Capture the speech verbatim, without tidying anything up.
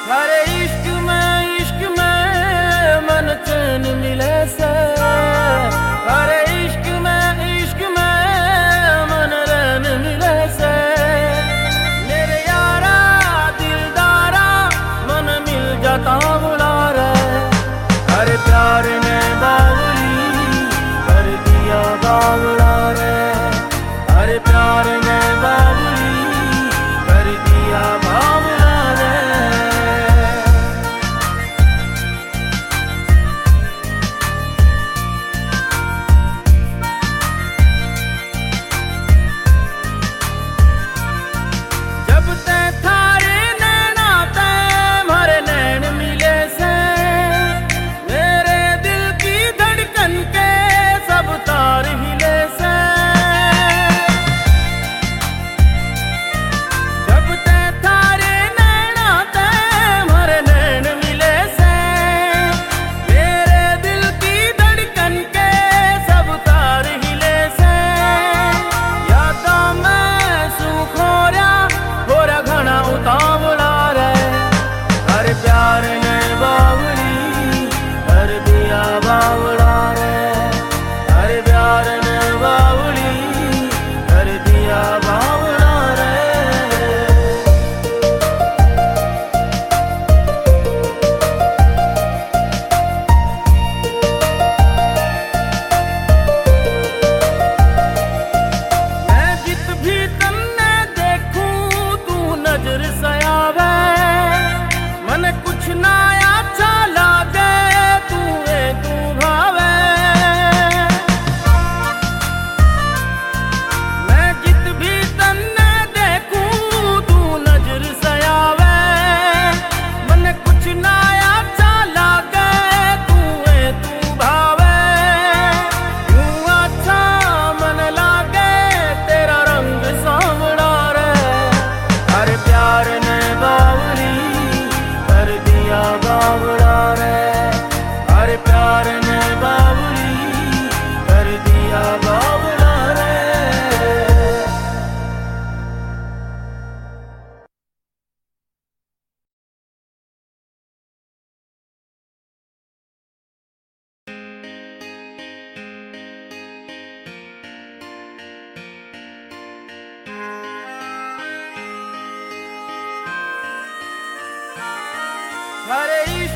अरे इश्क में इश्क में मन चैन मिले से, अरे इश्क में इश्क में मन रैन मिले से, मेरे यारा दिलदारा मन मिल जाता बुला रे। अरे प्यार ने बावली कर दिया बावला रे, अरे प्यार ने बावली कर दिया बावला रे। जब ते थारे नैना ते मारे नैन मिले से, मेरे दिल की धड़कन के सब तार हिले से। जब ते थारे नैना ते मारे नैन मिले से, मेरे दिल की धड़कन के सब तार हिले से। यादा मैं सुखोरा होरा घना उतावला रे, अरे प्यार ने बावली कर दिया बावला रे, अरे प्यार ने बावली कर दिया बावला रे। मैं जित भी तन्ने देखूं तू नजर से आवे, मन कुछ ना अच्छा लागे तू ए तू भावे। मैं जित भी तन्ने देखूं तू नजर से आवे, मन कुछ ना अच्छा लागे तू ए तू भावे। यूं अच्छा मन लागे तेरा रंग सांवला रे, अरे प्यार ने बावली कर दिया बावला रे, अरे प्यार ने बावली कर दिया बावला रे। अरे